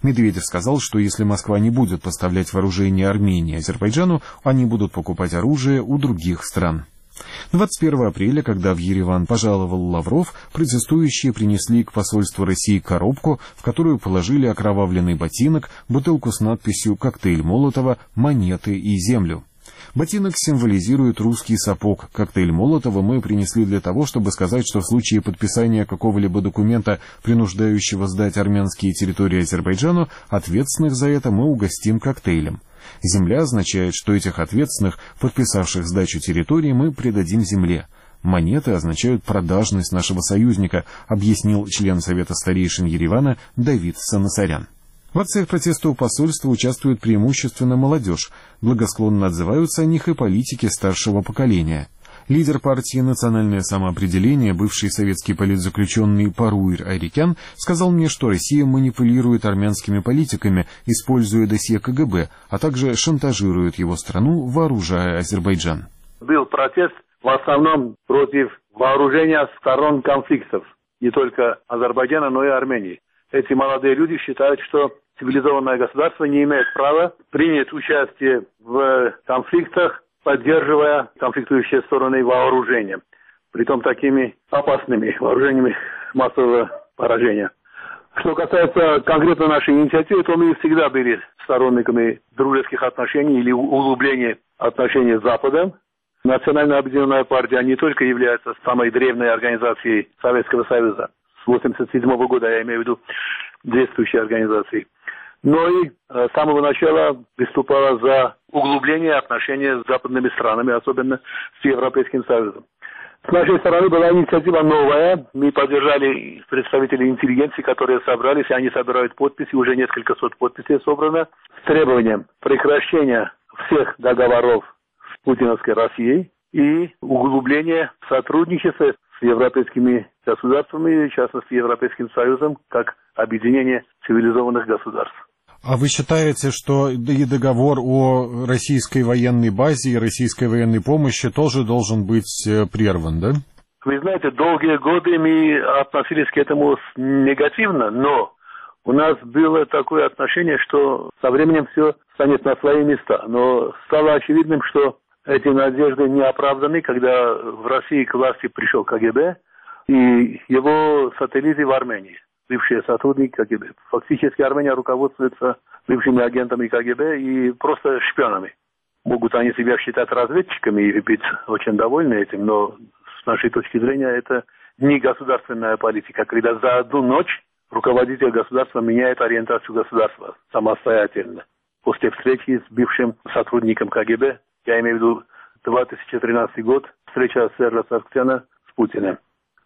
Медведев сказал, что если Москва не будет поставлять вооружение Армении и Азербайджану, они будут покупать оружие у других стран. двадцать первого апреля, когда в Ереван пожаловал Лавров, протестующие принесли к посольству России коробку, в которую положили окровавленный ботинок, бутылку с надписью «Коктейль Молотова», монеты и землю. Ботинок символизирует русский сапог. Коктейль Молотова мы принесли для того, чтобы сказать, что в случае подписания какого-либо документа, принуждающего сдать армянские территории Азербайджану, ответственных за это мы угостим коктейлем. Земля означает, что этих ответственных, подписавших сдачу территории, мы предадим земле. Монеты означают продажность нашего союзника, объяснил член Совета старейшин Еревана Давид Санасарян. В акциях протеста у посольства участвует преимущественно молодежь. Благосклонно отзываются о них и политики старшего поколения. Лидер партии «Национальное самоопределение», бывший советский политзаключенный Паруир Айрикян, сказал мне, что Россия манипулирует армянскими политиками, используя досье ка гэ бэ, а также шантажирует его страну, вооружая Азербайджан. Был протест в основном против вооружения сторон конфликтов, не только Азербайджана, но и Армении. Эти молодые люди считают, что цивилизованное государство не имеет права принять участие в конфликтах, поддерживая конфликтующие стороны вооружением, притом такими опасными вооружениями массового поражения. Что касается конкретно нашей инициативы, то мы всегда были сторонниками дружеских отношений или углубления отношений с Западом. Национальная объединенная партия не только является самой древней организацией Советского Союза, с восемьдесят седьмого года, я имею в виду действующей организацией, но и с самого начала выступала за углубление отношений с западными странами, особенно с Европейским Союзом. С нашей стороны была инициатива новая. Мы поддержали представителей интеллигенции, которые собрались, и они собирают подписи, уже несколько сот подписей собрано, с требованием прекращения всех договоров с путиновской Россией и углубления сотрудничества с европейскими государствами, в частности Европейским Союзом, как объединение цивилизованных государств. А вы считаете, что и договор о российской военной базе и российской военной помощи тоже должен быть прерван, да? Вы знаете, долгие годы мы относились к этому негативно, но у нас было такое отношение, что со временем все станет на свои места. Но стало очевидным, что эти надежды не оправданы, когда в России к власти пришел ка гэ бэ и его сателлиты в Армении, бывшие сотрудники ка гэ бэ. Фактически Армения руководствуется бывшими агентами ка гэ бэ и просто шпионами. Могут они себя считать разведчиками и быть очень довольны этим, но с нашей точки зрения это не государственная политика, когда за одну ночь руководитель государства меняет ориентацию государства самостоятельно. После встречи с бывшим сотрудником ка гэ бэ, я имею в виду две тысячи тринадцатый год, встреча Сержа Сарксяна с Путиным.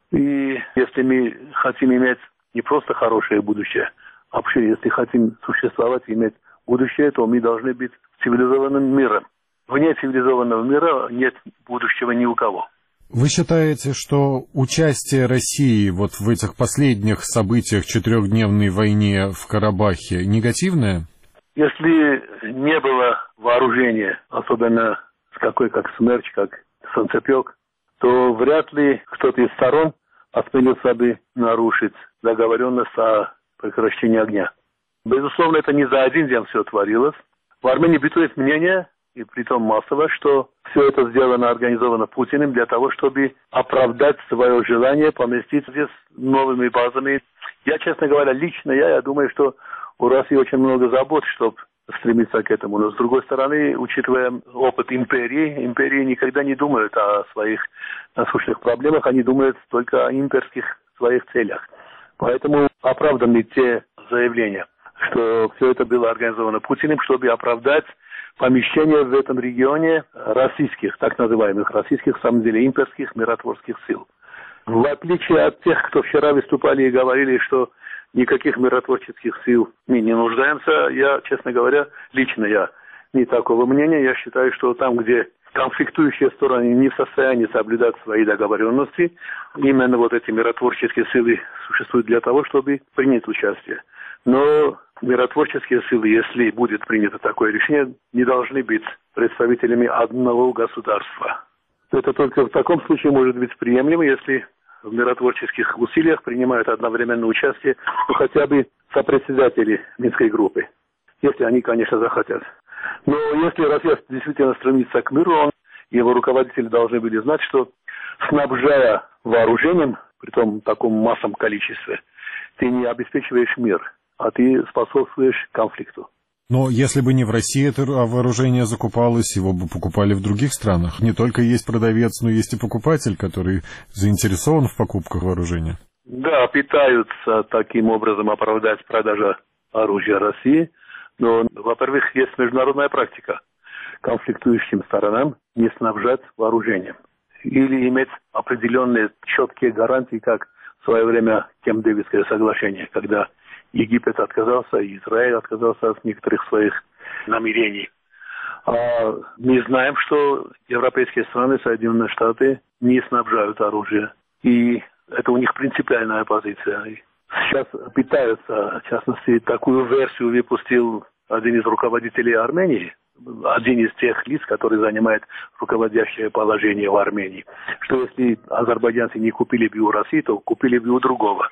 И если мы хотим иметь не просто хорошее будущее, а вообще, если хотим существовать и иметь будущее, то мы должны быть цивилизованным миром. Вне цивилизованного мира нет будущего ни у кого. Вы считаете, что участие России вот в этих последних событиях четырехдневной войне в Карабахе негативное? Если не было вооружения, особенно с какой, как Смерч, как Солнцепек, то вряд ли кто-то из сторон осмелился бы нарушить договоренность о прекращении огня. Безусловно, это не за один день все творилось. В Армении бытует мнение, и притом массово, что все это сделано, организовано Путиным для того, чтобы оправдать свое желание поместить здесь новыми базами. Я, честно говоря, лично я, я думаю, что у России очень много забот, чтобы стремиться к этому. Но, с другой стороны, учитывая опыт империи, империи никогда не думают о своих насущных проблемах, они думают только о имперских своих целях. Поэтому оправданы те заявления, что все это было организовано Путиным, чтобы оправдать помещение в этом регионе российских, так называемых российских, в самом деле имперских миротворческих сил. В отличие от тех, кто вчера выступали и говорили, что никаких миротворческих сил мы не нуждаемся, я, честно говоря, лично я не такого мнения. Я считаю, что там, где конфликтующие стороны не в состоянии соблюдать свои договоренности, именно вот эти миротворческие силы существуют для того, чтобы принять участие. Но миротворческие силы, если будет принято такое решение, не должны быть представителями одного государства. Это только в таком случае может быть приемлемо, если в миротворческих усилиях принимают одновременно участие ну, хотя бы сопредседатели Минской группы, если они, конечно, захотят. Но если Россия действительно стремится к миру, он, его руководители должны были знать, что снабжая вооружением, притом в таком массовом количестве, ты не обеспечиваешь мир, а ты способствуешь конфликту. Но если бы не в России это вооружение закупалось, его бы покупали в других странах. Не только есть продавец, но есть и покупатель, который заинтересован в покупках вооружения. Да, пытаются таким образом оправдать продажу оружия России. Но, во-первых, есть международная практика. Конфликтующим сторонам не снабжать вооружением. Или иметь определенные четкие гарантии, как в свое время Кемп-Дэвидское соглашение, когда Египет отказался, и Израиль отказался от некоторых своих намерений. А мы знаем, что европейские страны, Соединенные Штаты, не снабжают оружие. И это у них принципиальная позиция. Сейчас пытаются, в частности, такую версию выпустил один из руководителей Армении, один из тех лиц, который занимает руководящее положение в Армении, что если азербайджанцы не купили бы у России, то купили бы у другого.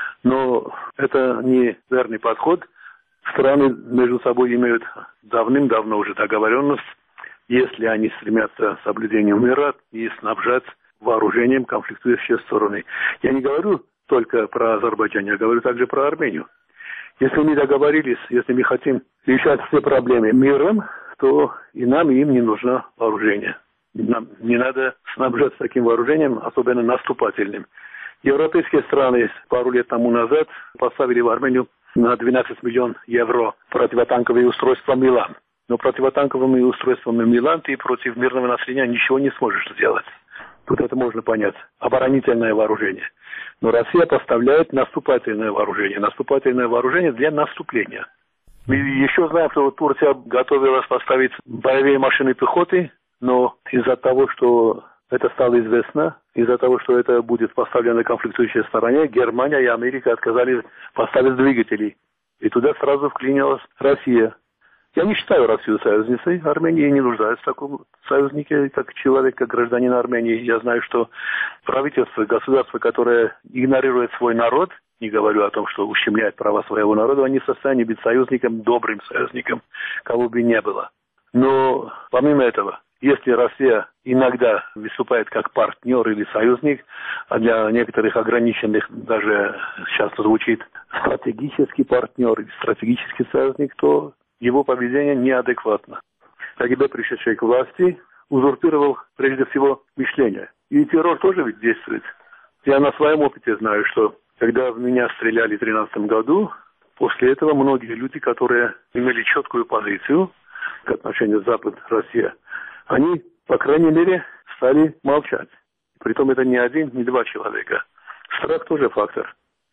Но это не верный подход. Страны между собой имеют давным-давно уже договоренность, если они стремятся к соблюдению мира и снабжать вооружением конфликтующие стороны. Я не говорю только про Азербайджан, я говорю также про Армению. Если мы договорились, если мы хотим решать все проблемы миром, то и нам, и им не нужно вооружение. Нам не надо снабжать таким вооружением, особенно наступательным. Европейские страны пару лет тому назад поставили в Армению на двенадцать миллионов евро противотанковые устройства «Милан». Но противотанковыми устройствами «Милан» ты против мирного населения ничего не сможешь сделать. Тут это можно понять. Оборонительное вооружение. Но Россия поставляет наступательное вооружение. Наступательное вооружение для наступления. Мы еще знаем, что Турция готовилась поставить боевые машины пехоты, но из-за того, что это стало известно, из-за того, что это будет поставлено конфликтующей стороне, Германия и Америка отказались поставить двигатели. И туда сразу вклинилась Россия. Я не считаю Россию союзницей. Армения не нуждается в таком союзнике, как человек, как гражданин Армении. Я знаю, что правительство, государство, которое игнорирует свой народ, не говорю о том, что ущемляет права своего народа, они в состоянии быть союзником, добрым союзником, кого бы ни было. Но помимо этого, если Россия иногда выступает как партнер или союзник, а для некоторых ограниченных даже сейчас звучит стратегический партнер или стратегический союзник, то его поведение неадекватно. КГБ, пришедший к власти, узурпировал прежде всего мышление. И террор тоже ведь действует. Я на своем опыте знаю, что когда в меня стреляли в две тысячи тринадцатом году, после этого многие люди, которые имели четкую позицию к отношению Запад-Россия, они, по крайней мере, стали молчать. Притом это не один, не два человека. Страх тоже фактор.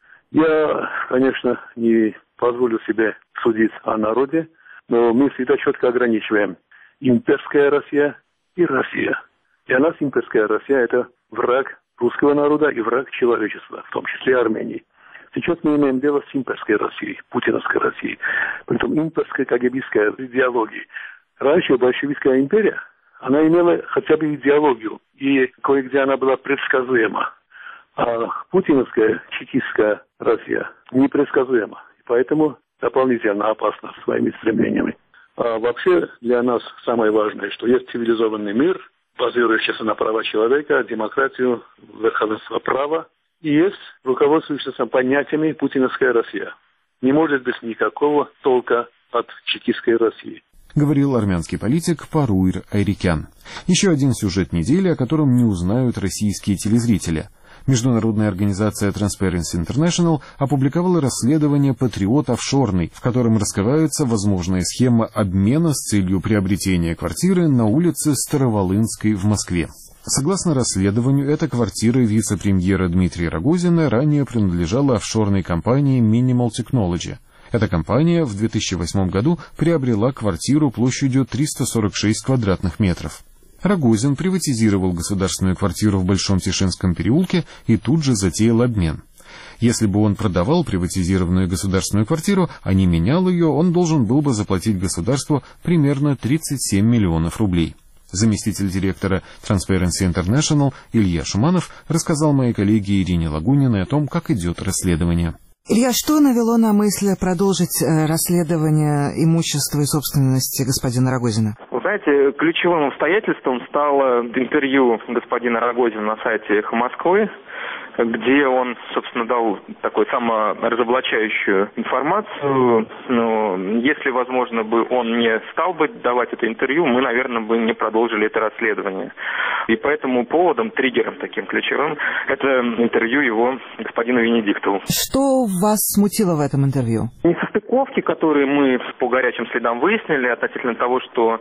Я, конечно, не позволю себе судить о народе, но мы всегда четко ограничиваем имперская Россия и Россия. Для нас имперская Россия – это враг русского народа и враг человечества, в том числе Армении. Сейчас мы имеем дело с имперской Россией, путиновской Россией, притом имперской кагебистской идеологией. Раньше большевистская империя, она имела хотя бы идеологию, и кое-где она была предсказуема. А путиновская, чекистская Россия непредсказуема. И поэтому дополнительно опасна своими стремлениями. А вообще для нас самое важное, что есть цивилизованный мир, базирующийся на права человека, демократию, верховенство права, и есть руководствующийся понятиями путиновская Россия. Не может быть никакого толка от чекистской России. Говорил армянский политик Паруир Айрикян. Еще один сюжет недели, о котором не узнают российские телезрители. Международная организация Transparency International опубликовала расследование «Патриот офшорный», в котором раскрывается возможная схема обмена с целью приобретения квартиры на улице Староволынской в Москве. Согласно расследованию, эта квартира вице-премьера Дмитрия Рогозина ранее принадлежала офшорной компании Minimal Technology. Эта компания в две тысячи восьмом году приобрела квартиру площадью триста сорок шесть квадратных метров. Рогозин приватизировал государственную квартиру в Большом Тишинском переулке и тут же затеял обмен. Если бы он продавал приватизированную государственную квартиру, а не менял ее, он должен был бы заплатить государству примерно тридцать семь миллионов рублей. Заместитель директора Transparency International Илья Шуманов рассказал моей коллеге Ирине Лагуниной о том, как идет расследование. Илья, что навело на мысль продолжить расследование имущества и собственности господина Рогозина? Вы знаете, ключевым обстоятельством стало интервью господина Рогозина на сайте «Эхо Москвы», где он, собственно, дал такую саморазоблачающую информацию. Но если, возможно, бы он не стал бы давать это интервью, мы, наверное, бы не продолжили это расследование. И поэтому поводом, триггером таким ключевым, это интервью его господину Венедиктову. Что вас смутило в этом интервью? Несостыковки, которые мы по горячим следам выяснили относительно того, что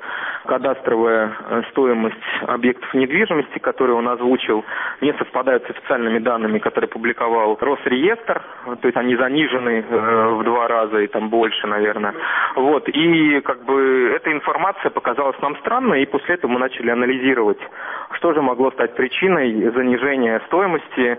кадастровая стоимость объектов недвижимости, которые он озвучил, не совпадают с официальными данными, которые публиковал Росреестр, то есть они занижены э, в два раза и там больше, наверное. Вот, и как бы эта информация показалась нам странной, и после этого мы начали анализировать, что же могло стать причиной занижения стоимости.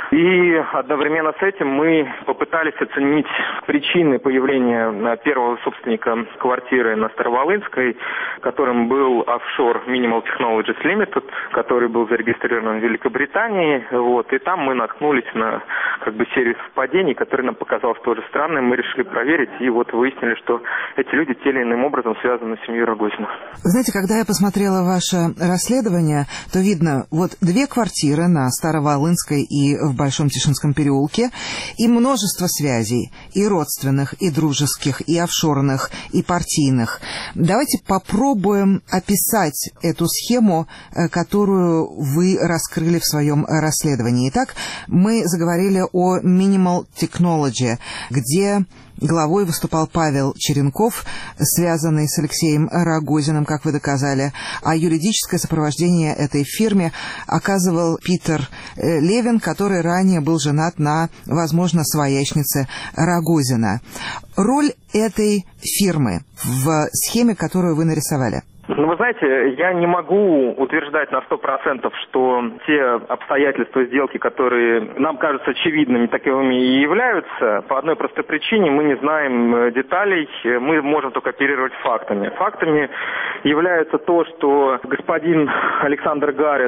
И одновременно с этим мы попытались оценить причины появления первого собственника квартиры на Староволынской, которым был офшор Minimal Technologies Limited, который был зарегистрирован в Великобритании. Вот, и там мы наткнулись на как бы серию совпадений, которые нам показалось тоже странным. Мы решили проверить и вот выяснили, что эти люди тем или иным образом связаны с семьей Рогозиных. Знаете, когда я посмотрела ваше расследование, то видно вот две квартиры на Староволынской и в Большом Тишинском переулке, и множество связей, и родственных, и дружеских, и офшорных, и партийных. Давайте попробуем описать эту схему, которую вы раскрыли в своем расследовании. Итак, мы заговорили о Minimal Technology, где главой выступал Павел Черенков, связанный с Алексеем Рогозиным, как вы доказали, а юридическое сопровождение этой фирме оказывал Питер Левин, который ранее был женат на, возможно, своячнице Рогозина. Роль этой фирмы в схеме, которую вы нарисовали? Ну, вы знаете, я не могу утверждать на сто процентов, что те обстоятельства сделки, которые нам кажутся очевидными, таковыми и являются, по одной простой причине мы не знаем деталей, мы можем только оперировать фактами. Фактами является то, что господин Александр Гаррис,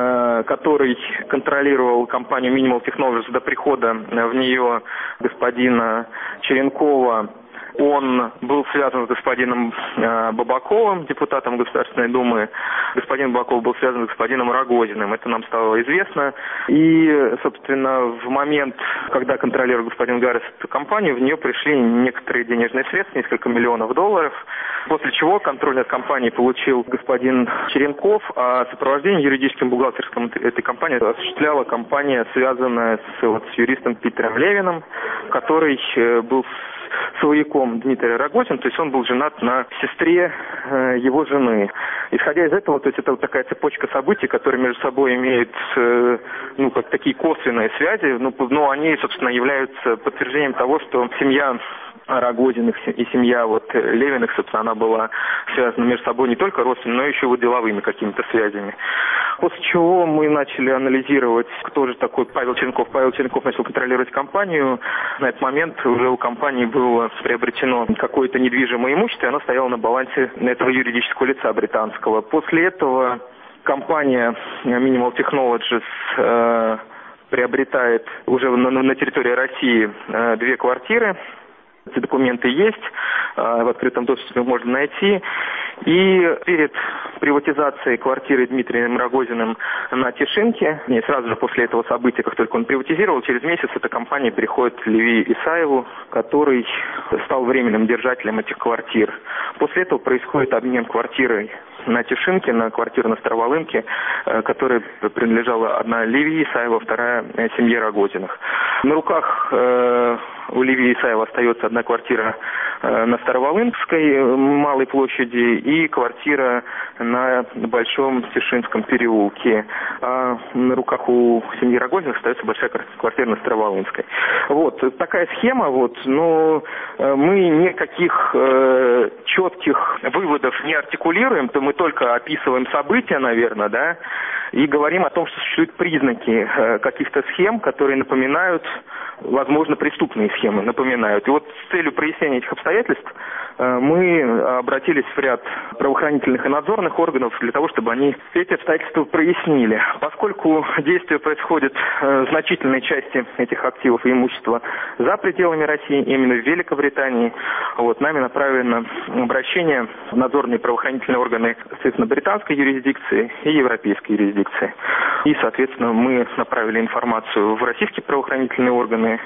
который контролировал компанию Minimal Technologies до прихода в нее господина Черенкова, он был связан с господином э, Бабаковым, депутатом Государственной Думы. Господин Бабаков был связан с господином Рогозиным. Это нам стало известно. И, собственно, в момент, когда контролировал господин Гаррис эту компанию, в нее пришли некоторые денежные средства, несколько миллионов долларов. После чего контроль над компанией получил господин Черенков, а сопровождение юридическим бухгалтерским этой компании осуществляла компания, связанная с, вот, с юристом Питером Левиным, который э, был свояком Дмитрия Рогозина, то есть он был женат на сестре э, его жены. Исходя из этого, то есть это вот такая цепочка событий, которые между собой имеют, э, ну, как такие косвенные связи, ну, но они, собственно, являются подтверждением того, что семья Рогозиных и семья вот Левиных, собственно, она была связана между собой не только родственными, но еще и вот деловыми какими-то связями. После чего мы начали анализировать, кто же такой Павел Черенков. Павел Черенков начал контролировать компанию. На этот момент уже у компании было приобретено какое-то недвижимое имущество, и оно стояло на балансе этого юридического лица британского. После этого компания Minimal Technologies э, приобретает уже на, на территории России э, две квартиры. Эти документы есть, в открытом доступе можно найти. И перед приватизацией квартиры Дмитрием Рогозиным на Тишинке, не сразу же после этого события, как только он приватизировал, через месяц эта компания переходит к Левии Исаеву, который стал временным держателем этих квартир. После этого происходит обмен квартирой на Тишинке, на квартиру на Староволынке, которая принадлежала одна Левии Исаева, вторая семье Рогозиных. На руках э, у Левии Исаева остается одна квартира э, на Староволынской малой площади и квартира на Большом Тишинском переулке. А на руках у семьи Рогозиных остается большая квартира на Староволынской. Вот такая схема, вот, но мы никаких э, четких выводов не артикулируем, то мы только описываем события, наверное, да, и говорим о том, что существуют признаки э, каких-то схем, которые напоминают, возможно, преступные схемы, напоминают. И вот с целью прояснения этих обстоятельств обстоятельств, мы обратились в ряд правоохранительных и надзорных органов для того, чтобы они эти обстоятельства прояснили. Поскольку действия происходят в значительной части этих активов и имущества за пределами России, именно в Великобритании, вот, нами направлено обращение в надзорные правоохранительные органы, соответственно, британской юрисдикции и европейской юрисдикции. И, соответственно, мы направили информацию в российские правоохранительные органы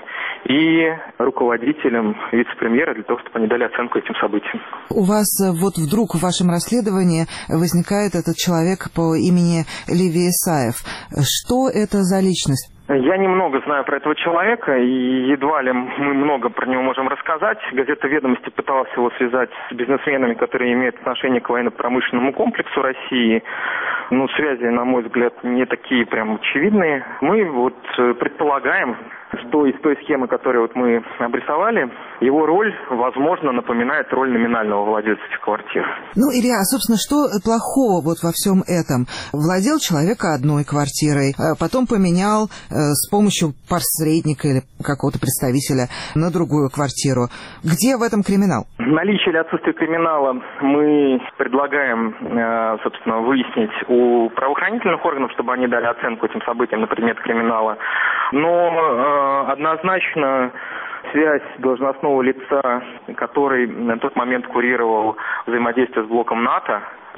и руководителям вице-премьера для того, чтобы они дали оценку этим событиям. У вас вот вдруг в вашем расследовании возникает этот человек по имени Леви Исаев. Что это за личность? Я немного знаю про этого человека, и едва ли мы много про него можем рассказать. Газета «Ведомости» пыталась его связать с бизнесменами, которые имеют отношение к военно-промышленному комплексу России. Ну, связи, на мой взгляд, не такие прям очевидные. Мы вот предполагаем, что из той схемы, которую вот мы обрисовали, его роль, возможно, напоминает роль номинального владельца этих квартир. Ну, Илья, а, собственно, что плохого вот во всем этом? Владел человек одной квартирой, потом поменял э, с помощью посредника или какого-то представителя на другую квартиру. Где в этом криминал? Наличие или отсутствие криминала мы предлагаем, э, собственно, выяснить у правоохранительных органов, чтобы они дали оценку этим событиям на предмет криминала. Но э, однозначно связь должностного лица, который на тот момент курировал взаимодействие с блоком НАТО,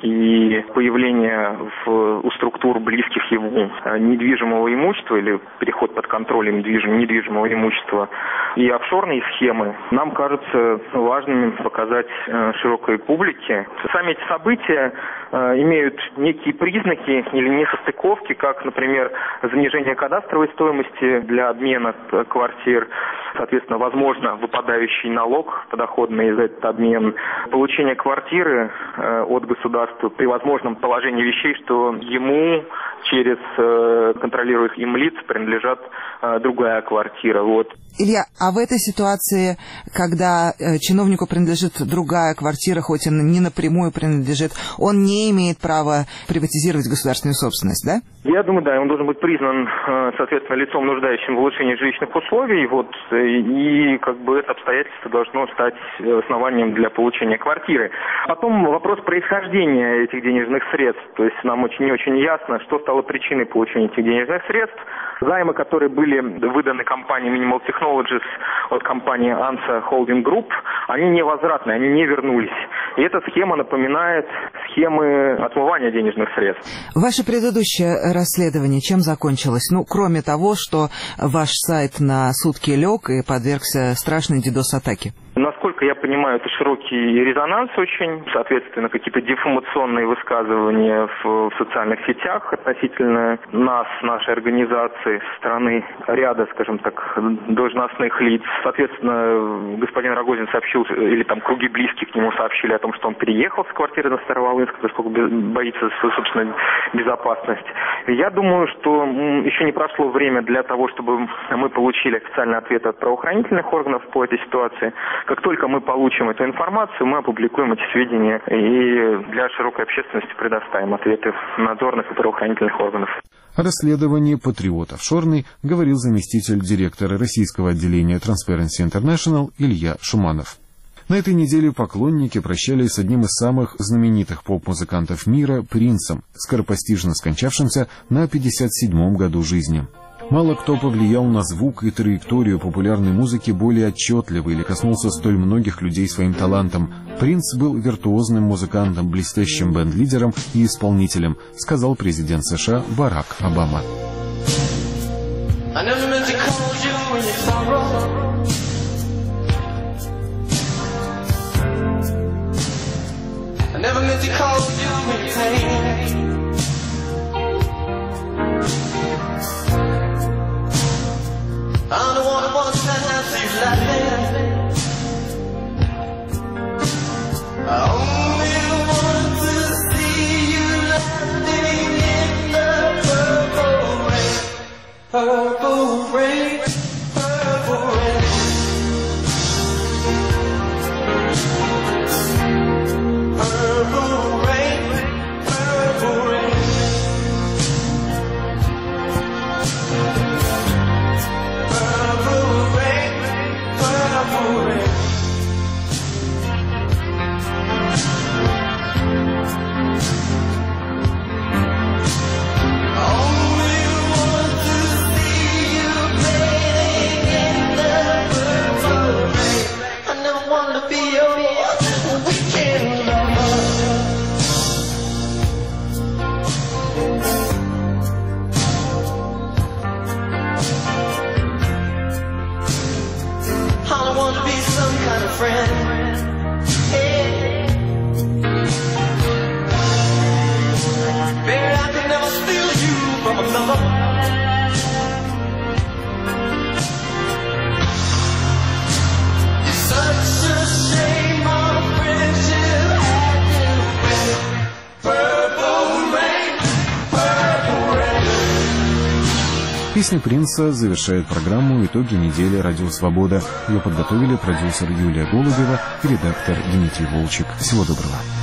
и появление в, у структур близких ему недвижимого имущества или переход под контролем недвижим, недвижимого имущества и офшорные схемы нам кажется важными показать э, широкой публике. Сами эти события э, имеют некие признаки или несостыковки, как, например, занижение кадастровой стоимости для обмена квартир, соответственно, возможно, выпадающий налог подоходный за этот обмен, получение квартиры э, от государства при возможном положении вещей, что ему через э, контролируемых им лиц принадлежат э, другая квартира. Вот. Илья, а в этой ситуации, когда э, чиновнику принадлежит другая квартира, хоть она не напрямую принадлежит, он не имеет права приватизировать государственную собственность, да? Я думаю, да, он должен быть признан, э, соответственно, лицом, нуждающим в улучшении жилищных условий, вот, и как бы это обстоятельство должно стать основанием для получения квартиры. Потом вопрос происхождения этих денежных средств, то есть нам очень не очень ясно, что стало причиной получения этих денежных средств. Займы, которые были выданы компанией Minimal Technologies от компании Ansa Holding Group, они невозвратны, они не вернулись. И эта схема напоминает схемы отмывания денежных средств. Ваше предыдущее расследование чем закончилось? Ну, кроме того, что ваш сайт на сутки лег и подвергся страшной дидос-атаке. Насколько я понимаю, это широкий резонанс очень, соответственно, какие-то дефамационные высказывания в, в социальных сетях относительно нас, нашей организации, со стороны ряда, скажем так, должностных лиц. Соответственно, господин Рогозин сообщил, или там круги близких к нему сообщили о том, что он переехал с квартиры на Староволынск, поскольку боится за свою собственную безопасность. Я думаю, что еще не прошло время для того, чтобы мы получили официальный ответ от правоохранительных органов по этой ситуации. Как только мы получим эту информацию, мы опубликуем эти сведения и для широкой общественности предоставим ответы надзорных и правоохранительных органов. О расследовании «Патриот Офшорный» говорил заместитель директора российского отделения Transparency International Илья Шуманов. На этой неделе поклонники прощались с одним из самых знаменитых поп-музыкантов мира, Принсом, скоропостижно скончавшимся на пятьдесят седьмом году жизни. Мало кто повлиял на звук и траекторию популярной музыки более отчетливо или коснулся столь многих людей своим талантом. Принс был виртуозным музыкантом, блестящим бенд-лидером и исполнителем, сказал президент США Барак Обама. I don't wanna wanna stand to you like that. I only want to see you laughing in the purple rain, purple rain, purple rain, purple rain, purple rain. weekend lover. I want to be some kind of friend. Hey. Baby, I could never steal you from another. It's such a shame our friendship had to end. Purple rain, purple rain. Песня Принца завершает программу «Итоги недели. Радио Свобода». Ее подготовили продюсер Юлия Голубева и редактор Дмитрий Волчек. Всего доброго.